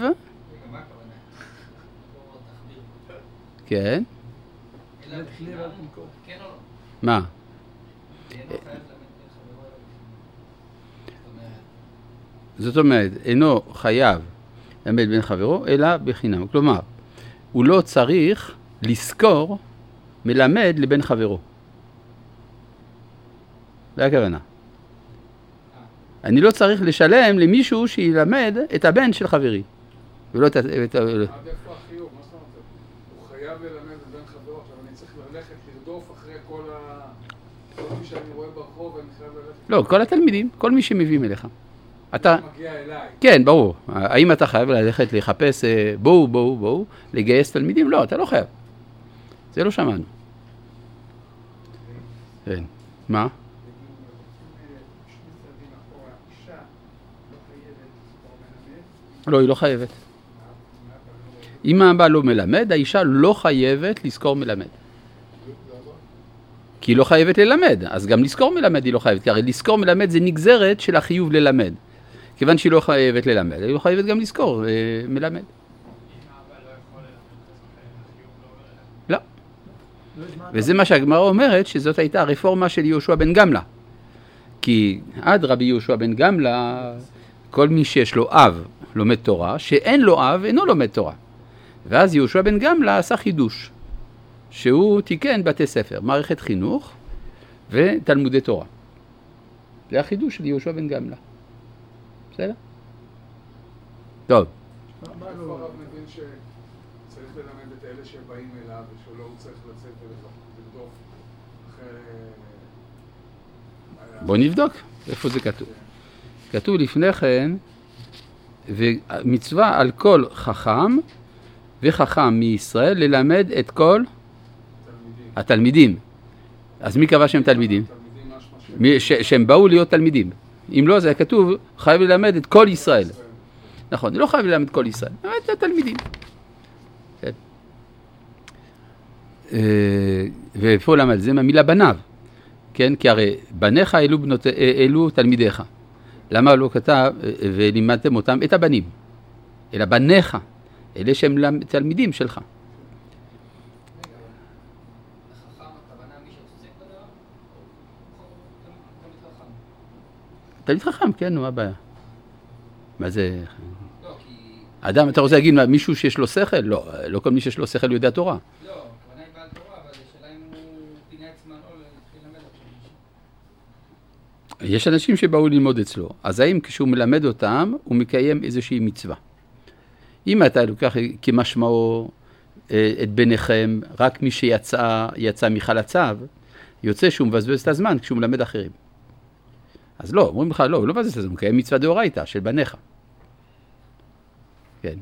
כן? מה? זאת אומרת, אינו חייב ללמד בן חברו, אלא בחינם. כלומר, הוא לא צריך לזכור מלמד לבן חברו. זה הכוונה. אני לא צריך לשלם למישהו שילמד את הבן של חברי. ולא את... עד איפה החיוב? מה זאת אומרת? הוא חייב ללמד את בן חברו, עכשיו אני צריך ללכת לרדוף אחרי כל ה... כל מי שאני רואה ברחוב, אני חייב ללכת... לא, כל התלמידים, כל מי שמביאים אליך. אתה... מגיע אליי. כן, ברור. האם אתה חייב ללכת לחפש, בואו, בואו, בואו, לגייס תלמידים? לא, אתה לא חייב. זה לא שמענו. כן. מה? לא, היא לא חייבת. אם האבא לא מלמד, האישה לא חייבת לזכור מלמד. כי היא לא חייבת ללמד, אז גם לזכור מלמד היא לא חייבת, כי הרי לזכור מלמד זה נגזרת של החיוב ללמד. כיוון שהיא לא חייבת ללמד, היא לא חייבת גם לזכור מלמד. לא. וזה מה שהגמרא אומרת, שזאת הייתה הרפורמה של יהושע בן גמלא. כי עד רבי יהושע בן גמלא, כל מי שיש לו אב לומד תורה, שאין לו אב אינו לומד תורה. ואז יהושע בן גמלא עשה חידוש, שהוא תיקן בתי ספר, מערכת חינוך ותלמודי תורה. זה החידוש של יהושע בן גמלא. בסדר? טוב. איפה הרב מבין שצריך ללמד את אלה שבאים אליו ושלא הוא צריך לצאת ולבדוק אחרי... בוא נבדוק איפה זה כתוב. כתוב לפני כן, ומצווה על כל חכם וחכם מישראל ללמד את כל התלמידים. אז מי קבע שהם תלמידים? שהם באו להיות תלמידים. אם לא, זה היה כתוב, חייב ללמד את כל ישראל. נכון, לא חייב ללמד את כל ישראל, את התלמידים. ואיפה למד? זה מהמילה בניו. כן, כי הרי בניך אלו, בנות, אלו תלמידיך. למה לא כתב ולימדתם אותם את הבנים? אלא בניך, אלה שהם תלמידים שלך. תלמיד חכם, כן, מה הבעיה? מה זה? אדם, אתה רוצה להגיד מישהו שיש לו שכל? לא, לא כל מי שיש לו שכל יודע תורה. לא, כוונה היא בעל תורה, אבל השאלה אם הוא פינה את זמנו ללמד עכשיו. יש אנשים שבאו ללמוד אצלו, אז האם כשהוא מלמד אותם, הוא מקיים איזושהי מצווה. אם אתה לוקח כמשמעו את ביניכם, רק מי שיצא יצא מחלציו, יוצא שהוא מבזבז את הזמן כשהוא מלמד אחרים. אז לא, אומרים לך, לא, הוא לא מבזבז את הזמן, הוא מקיים מצווה דאורייתא של בניך. כן.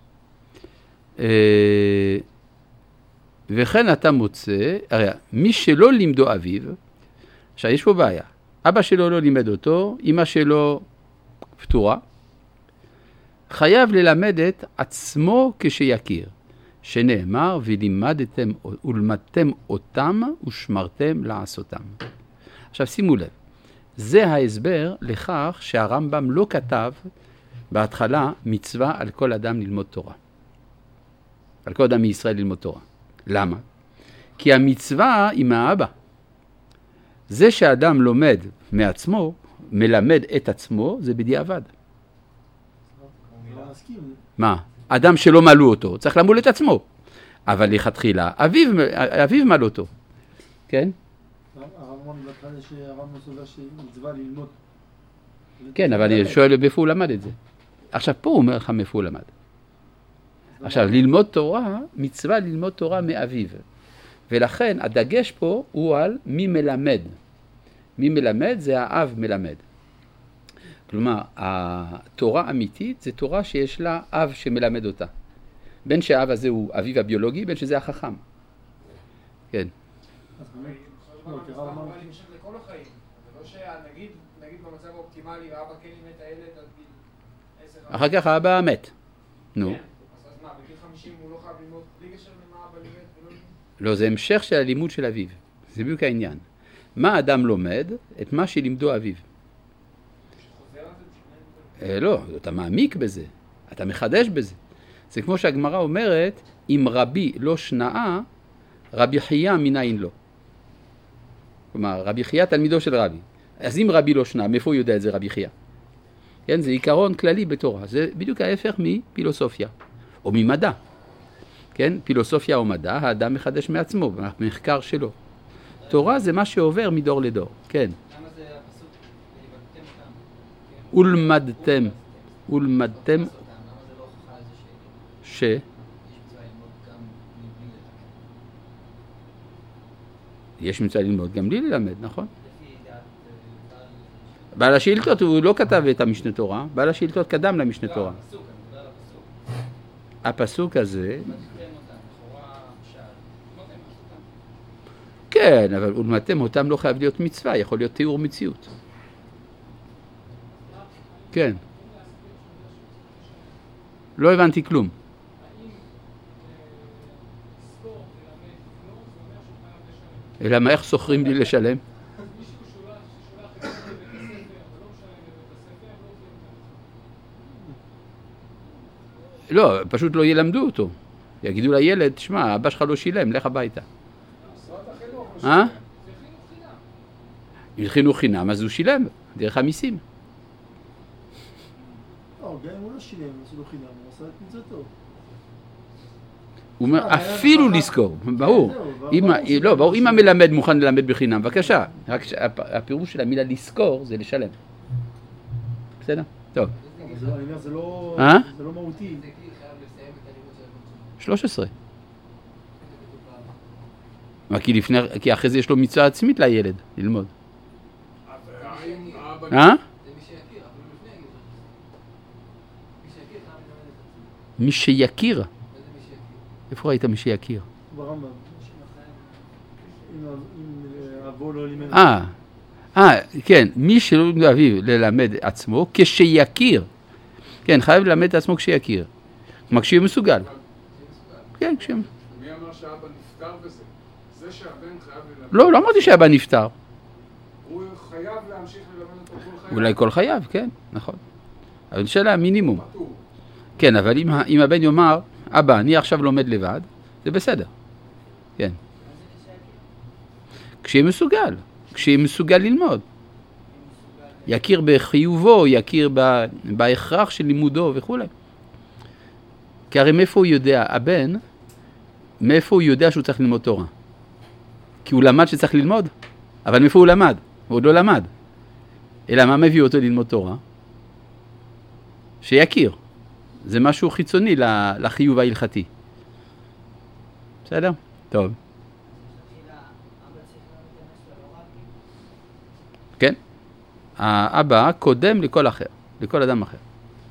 וכן אתה מוצא, הרי מי שלא לימדו אביו, עכשיו יש פה בעיה, אבא שלו לא לימד אותו, אמא שלו פטורה, חייב ללמד את עצמו כשיכיר, שנאמר ולימדתם ולמדתם אותם ושמרתם לעשותם. עכשיו שימו לב, זה ההסבר לכך שהרמב"ם לא כתב בהתחלה מצווה על כל אדם ללמוד תורה. על כל אדם מישראל ללמוד תורה. למה? כי המצווה היא מהאבא. זה שאדם לומד מעצמו, מלמד את עצמו, זה בדיעבד. מה? אדם שלא מלאו אותו, צריך למול את עצמו. אבל לכתחילה, אביו, אביו מלא אותו. כן? הרמב"ם בהתחלה שהרמב"ם סובר שמצווה ללמוד. כן, אבל אני שואל באיפה הוא למד את זה. עכשיו פה הוא אומר לך מאיפה הוא למד. עכשיו, ללמוד תורה, מצווה ללמוד תורה מאביו. ולכן הדגש פה הוא על מי מלמד. מי מלמד זה האב מלמד. כלומר, התורה אמיתית זה תורה שיש לה אב שמלמד אותה. בין שהאב הזה הוא אביו הביולוגי, בין שזה החכם. כן. אבל נמשך לכל החיים. זה לא שנגיד, נגיד במצב האופטימלי, האבא כן לימד את הילד עד גיל עשר. אחר כך האבא מת. נו. אז מה, בגיל חמישים הוא לא חייב ללמוד בלי קשר למה האבא לימד ולא לימד? לא, זה המשך של הלימוד של אביו. זה בדיוק העניין. מה האדם לומד? את מה שלימדו אביו. לא, אתה מעמיק בזה, אתה מחדש בזה. זה כמו שהגמרא אומרת, אם רבי לא שנאה, רבי חייא מנין לא. כלומר, רבי חייא תלמידו של רבי. אז אם רבי לא שנאה, מאיפה הוא יודע את זה רבי חייא? כן, זה עיקרון כללי בתורה. זה בדיוק ההפך מפילוסופיה, או ממדע. כן, פילוסופיה או מדע, האדם מחדש מעצמו, במחקר שלו. תורה זה מה שעובר מדור לדור, כן. למה זה הפסוק? לימדתם אותם. ולמדתם, ולמדתם, למה זה לא הוכחה על זה ש... שיש מצווה ללמוד גם מבלי לתקן? יש מצווה ללמוד גם בלי ללמד, נכון? לפי דעת בעל בעל השאילתות הוא לא כתב את המשנה תורה, בעל השאילתות קדם למשנה תורה. הפסוק, אני מדבר על הפסוק. הפסוק הזה, מתקיים אותם, לכאורה שאל. מותם, אותם. כן, אבל ולמדתם אותם לא חייב להיות מצווה, יכול להיות תיאור מציאות. כן. לא הבנתי כלום. אלא מה, איך סוחרים לי לשלם? לא, פשוט לא ילמדו אותו. יגידו לילד, תשמע, אבא שלך לא שילם, לך הביתה. אה? אם זה חינוך חינם, אז הוא שילם, דרך המיסים. לא, גם אם הוא לא שילם, אז הוא לא חינם, הוא עשה את מצוותו. הוא אומר, אפילו לזכור, ברור. לא, ברור, אם המלמד מוכן ללמד בחינם, בבקשה. רק הפירוש של המילה לזכור זה לשלם. בסדר? טוב. אני אומר, זה לא מהותי. שלוש עשרה. כי אחרי זה יש לו מצווה עצמית לילד, ללמוד. אה? מי שיכיר. איפה ראית מי שיכיר? ברמב"ם. אם אבו לא לימד. אה, אה, כן, מי שלא אביו ללמד עצמו כשיכיר. כן, חייב ללמד את עצמו כשיכיר. כלומר, כשיהיה מסוגל. כן, כשיהיה. מי אמר שהאבא נפטר בזה? זה שהבן חייב ללמד. לא, לא אמרתי שהאבא נפטר. הוא חייב להמשיך ללמד אותו כל חייו. אולי כל חייו, כן, נכון. אבל שאלה המינימום. כן, אבל אם, אם הבן יאמר, אבא, אני עכשיו לומד לבד, זה בסדר. כן. כשיהיה מסוגל, כשיהיה מסוגל ללמוד. יכיר בחיובו, יכיר בהכרח של לימודו וכו'. כי הרי מאיפה הוא יודע, הבן, מאיפה הוא יודע שהוא צריך ללמוד תורה? כי הוא למד שצריך ללמוד, אבל מאיפה הוא למד? הוא עוד לא למד. אלא מה מביא אותו ללמוד תורה? שיכיר. זה משהו חיצוני לחיוב ההלכתי. בסדר? טוב. כן. האבא קודם לכל אחר, לכל אדם אחר.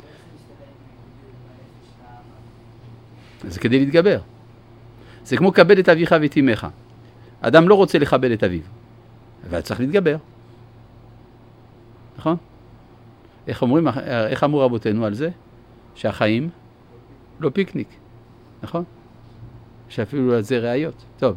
זה כדי להתגבר. זה כמו כבד את אביך ואת אמך. אדם לא רוצה לכבד את אביו, אבל צריך להתגבר. נכון? איך אומרים, איך אמרו רבותינו על זה? שהחיים לא פיקניק, נכון? שאפילו על זה ראיות. טוב.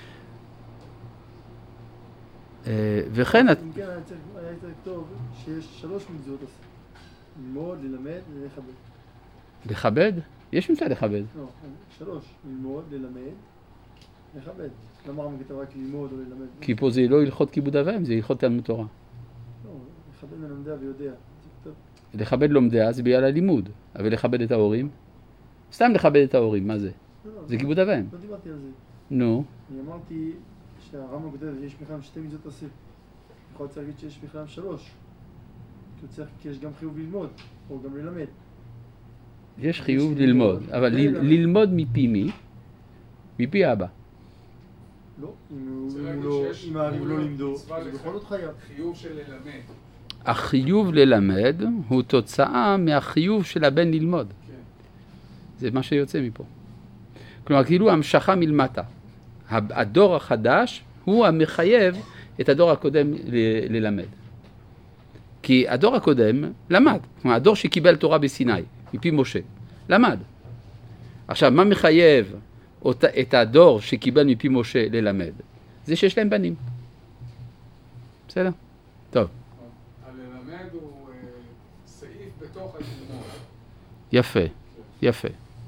וכן... אם כן, היה יותר טוב שיש שלוש מצוות ללמוד, ללמד ולכבד. לכבד? יש מצווה לכבד. לא, שלוש. ללמוד, ללמד, לכבד. למה הרמב"ם כתב רק ללמוד או ללמד? כי פה זה לא הלכות כיבוד אב ואם, זה הלכות תלמוד תורה. לא, לכבד מלמדיה ויודע. לכבד לומדיה זה בגלל הלימוד, אבל לכבד את ההורים, סתם לכבד את ההורים, מה זה? זה כיבוד אב ואם. לא דיברתי על זה. נו. אני אמרתי שהרמב"ם כותב שיש בכלל שתי מצוות עשה. יכול להיות להגיד שיש בכלל שלוש. כי יש גם חיוב ללמוד, או גם ללמד. יש חיוב ללמוד, אבל ללמוד מפי מי? מפי אבא. לא, אם האביב לא לימדו, זה בכל זאת חייב. חיוב של ללמד. החיוב ללמד הוא תוצאה מהחיוב של הבן ללמוד. כן. זה מה שיוצא מפה. כלומר, כאילו המשכה מלמטה. הדור החדש הוא המחייב את הדור הקודם ל- ללמד. כי הדור הקודם למד. כלומר, הדור שקיבל תורה בסיני, מפי משה, למד. עכשיו, מה מחייב אות- את הדור שקיבל מפי משה ללמד? זה שיש להם בנים. בסדר? טוב. הללמד הוא סעיף בתוך הלמוד. יפה, יפה.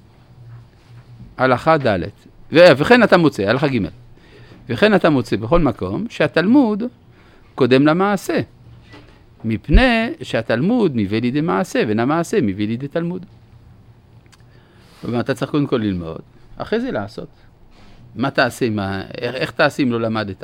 הלכה ד' וכן אתה מוצא, הלכה ג' וכן אתה מוצא בכל מקום שהתלמוד קודם למעשה, מפני שהתלמוד מביא לידי מעשה, ואין המעשה מביא לידי תלמוד. כלומר, אתה צריך קודם כל ללמוד, אחרי זה לעשות. מה תעשה, מה, איך, איך תעשה אם לא למדת?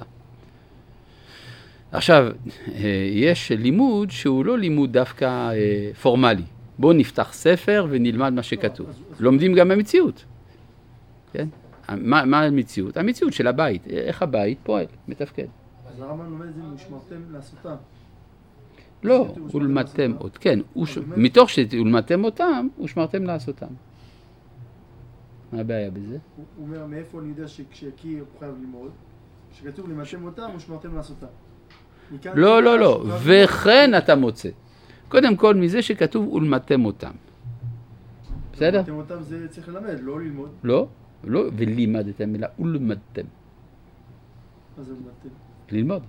עכשיו, יש לימוד שהוא לא לימוד דווקא פורמלי. בואו נפתח ספר ונלמד מה שכתוב. לומדים גם המציאות. כן? מה, מה המציאות? המציאות של הבית. איך הבית פועל, מתפקד. אז הרמב"ם לומד את זה ונשמרתם לעשותם. לא, ולמדתם אותם, כן, מתוך שלמדתם אותם, ושמרתם לעשותם. מה הבעיה בזה? הוא אומר, מאיפה אני יודע שכשיכיר הוא חייב ללמוד? כשכתוב למדתם אותם, ושמרתם לעשותם. לא, לא, לא, וכן אתה מוצא. קודם כל מזה שכתוב ולמדתם אותם. בסדר? למדתם אותם זה צריך ללמד, לא ללמוד. לא, לא, ולימדתם, אלא ולמדתם. מה זה למדתם? ללמוד.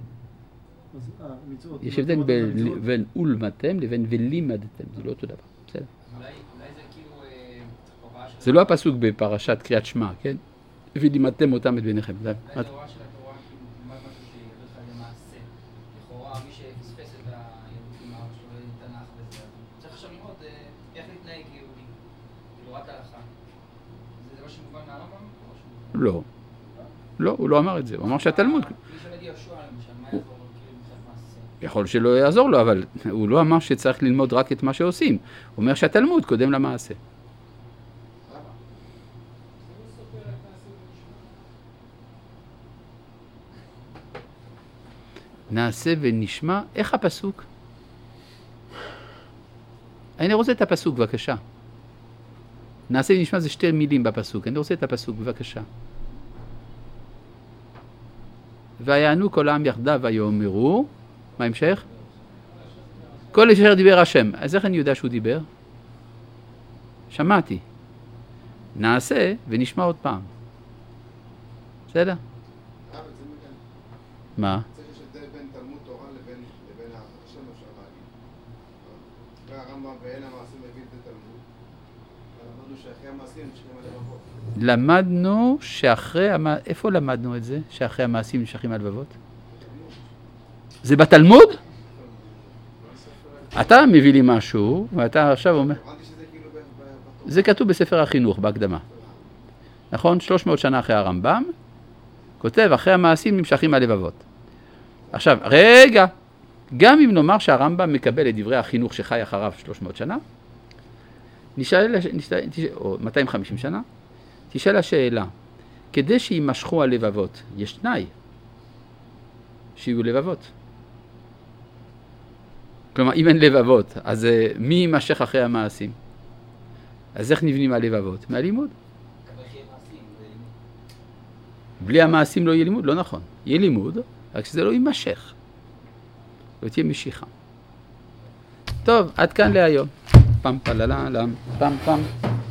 יש הבדל בין ולמדתם לבין ולימדתם, זה לא אותו דבר. בסדר? אולי זה כאילו הוראה של... זה לא הפסוק בפרשת קריאת שמע, כן? ולימדתם אותם את ביניכם. אולי זה הוראה של התורה, כאילו, ללמד משהו שיביא לך למעשה. לכאורה, מי שפספס את היהודים, אבא שלו, את תנ"ך וזה, צריך עכשיו ללמוד איך להתנהג יהודי. כאילו, רק הלכה. זה מה שמובן מהרמב"ם? לא. לא, הוא לא אמר את זה, הוא אמר שהתלמוד... מי שלמד יהושע, למשל, מה יעזור לו כאילו מבחינת מעשה? יכול שלא יעזור לו, אבל הוא לא אמר שצריך ללמוד רק את מה שעושים. הוא אומר שהתלמוד קודם למעשה. נעשה ונשמע, איך הפסוק? אני רוצה את הפסוק, בבקשה. נעשה ונשמע זה שתי מילים בפסוק, אני רוצה את הפסוק, בבקשה. ויענו כל העם יחדיו ויאמרו, מה המשך? כל אשר דיבר השם. אז איך אני יודע שהוא דיבר? שמעתי. נעשה ונשמע עוד פעם. בסדר? מה? למדנו שאחרי, איפה למדנו את זה? שאחרי המעשים נמשכים הלבבות? זה בתלמוד? אתה מביא לי משהו, ואתה עכשיו אומר... זה כתוב בספר החינוך, בהקדמה. נכון? שלוש מאות שנה אחרי הרמב"ם, כותב, אחרי המעשים נמשכים הלבבות. עכשיו, רגע, גם אם נאמר שהרמב"ם מקבל את דברי החינוך שחי אחריו שלוש מאות שנה, נשאל, נשאל, או מאתיים וחמישים שנה, תשאל השאלה, כדי שימשכו הלבבות, יש תנאי שיהיו לבבות. כלומר, אם אין לבבות, אז מי יימשך אחרי המעשים? אז איך נבנים הלבבות? מהלימוד. בלי המעשים לא יהיה לימוד? לא נכון. יהיה לימוד, רק שזה לא יימשך. לא תהיה משיכה. טוב, עד כאן להיום. פם פללה, פם פם.